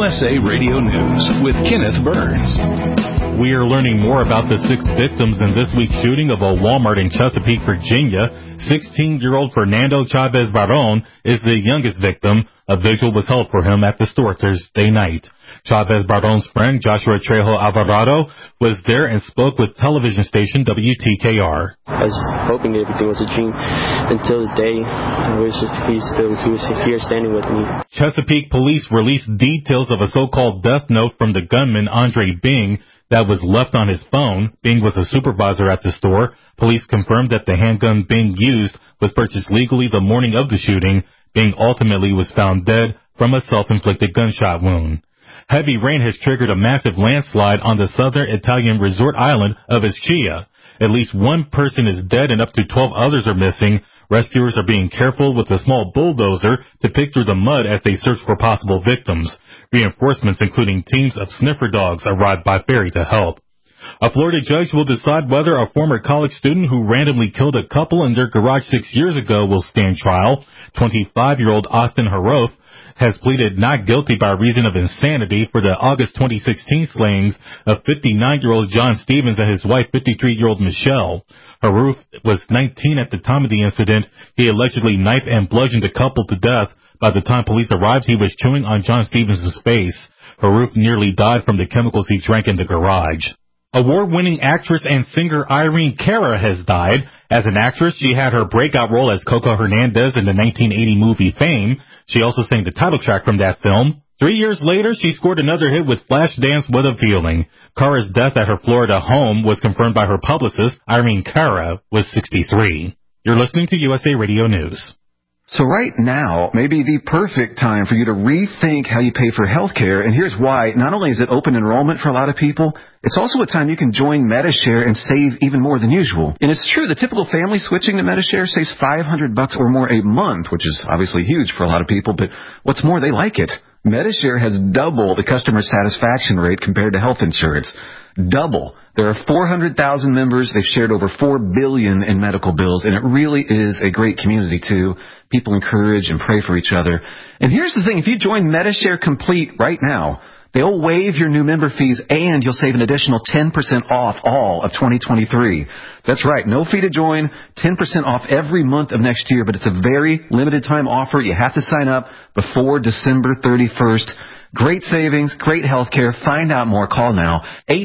USA Radio News with Kenneth Burns. We are learning more about the 6 victims in this week's shooting of a Walmart in Chesapeake, Virginia. 16-year-old Fernando Chavez Baron is the youngest victim. A vigil was held for him at the store Thursday night. Chavez Baron's friend, Joshua Trejo Alvarado, was there and spoke with television station WTKR. I was hoping everything was a dream until the day I wish he was here standing with me. Chesapeake police released details of a so-called death note from the gunman Andre Bing that was left on his phone. Bing was a supervisor at the store. Police confirmed that the handgun Bing used was purchased legally the morning of the shooting. Bing ultimately was found dead from a self-inflicted gunshot wound. Heavy rain has triggered a massive landslide on the southern Italian resort island of Ischia. At least one person is dead and up to 12 others are missing. Rescuers are being careful with a small bulldozer to pick through the mud as they search for possible victims. Reinforcements, including teams of sniffer dogs, arrived by ferry to help. A Florida judge will decide whether a former college student who randomly killed a couple in their garage 6 years ago will stand trial. 25-year-old Austin Haroth has pleaded not guilty by reason of insanity for the August 2016 slayings of 59-year-old John Stevens and his wife, 53-year-old Michelle. Haroth was 19 at the time of the incident. He allegedly knifed and bludgeoned the couple to death. By the time police arrived, he was chewing on John Stevens' face. Haroth nearly died from the chemicals he drank in the garage. Award-winning actress and singer Irene Cara has died. As an actress, she had her breakout role as Coco Hernandez in the 1980 movie Fame. She also sang the title track from that film. 3 years later, she scored another hit with Flashdance with a Feeling. Cara's death at her Florida home was confirmed by her publicist. Irene Cara was 63. You're listening to USA Radio News. So right now may be the perfect time for you to rethink how you pay for health care. And here's why. Not only is it open enrollment for a lot of people, it's also a time you can join Medi-Share and save even more than usual. And it's true, the typical family switching to Medi-Share saves $500 or more a month, which is obviously huge for a lot of people. But what's more, they like it. Medi-Share has double the customer satisfaction rate compared to health insurance. Double. There are 400,000 members. They've shared over $4 billion in medical bills, and it really is a great community, too. People encourage and pray for each other. And here's the thing. If you join Medi-Share Complete right now, they'll waive your new member fees, and you'll save an additional 10% off all of 2023. That's right. No fee to join, 10% off every month of next year, but it's a very limited time offer. You have to sign up before December 31st. Great savings, great health care. Find out more. Call now.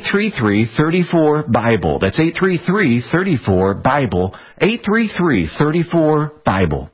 833-34-BIBLE. That's 833-34-BIBLE. 833-34-BIBLE.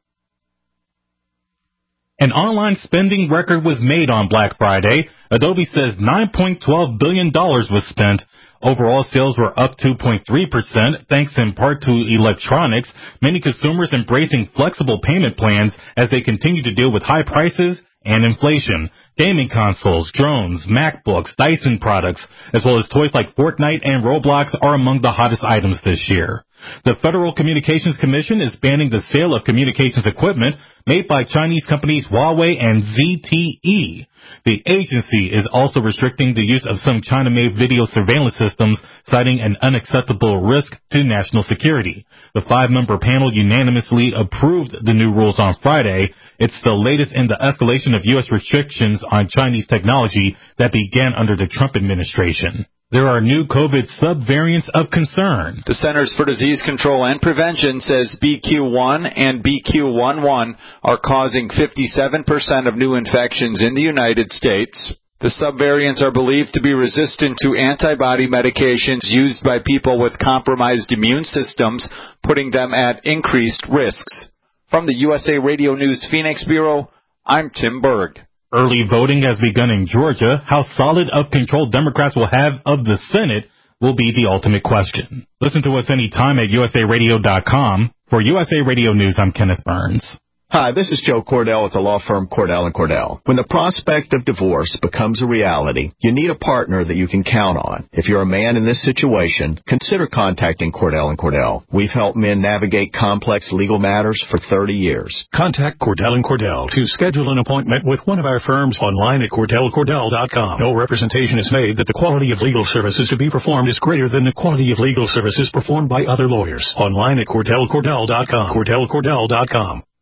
An online spending record was made on Black Friday. Adobe says $9.12 billion was spent. Overall sales were up 2.3%, thanks in part to electronics. Many consumers embracing flexible payment plans as they continue to deal with high prices and inflation. Gaming consoles, drones, MacBooks, Dyson products, as well as toys like Fortnite and Roblox are among the hottest items this year. The Federal Communications Commission is banning the sale of communications equipment made by Chinese companies Huawei and ZTE. The agency is also restricting the use of some China-made video surveillance systems, citing an unacceptable risk to national security. The 5-member panel unanimously approved the new rules on Friday. It's the latest in the escalation of U.S. restrictions on Chinese technology that began under the Trump administration. There are new COVID subvariants of concern. The Centers for Disease Control and Prevention says BQ1 and BQ11 are causing 57% of new infections in the United States. The subvariants are believed to be resistant to antibody medications used by people with compromised immune systems, putting them at increased risks. From the USA Radio News Phoenix Bureau, I'm Tim Berg. Early voting has begun in Georgia. How solid of control Democrats will have of the Senate will be the ultimate question. Listen to us anytime at usaradio.com. For USA Radio News, I'm Kenneth Burns. Hi, this is Joe Cordell at the law firm Cordell & Cordell. When the prospect of divorce becomes a reality, you need a partner that you can count on. If you're a man in this situation, consider contacting Cordell & Cordell. We've helped men navigate complex legal matters for 30 years. Contact Cordell & Cordell to schedule an appointment with one of our firms online at CordellCordell.com. No representation is made that the quality of legal services to be performed is greater than the quality of legal services performed by other lawyers. Online at CordellCordell.com. CordellCordell.com.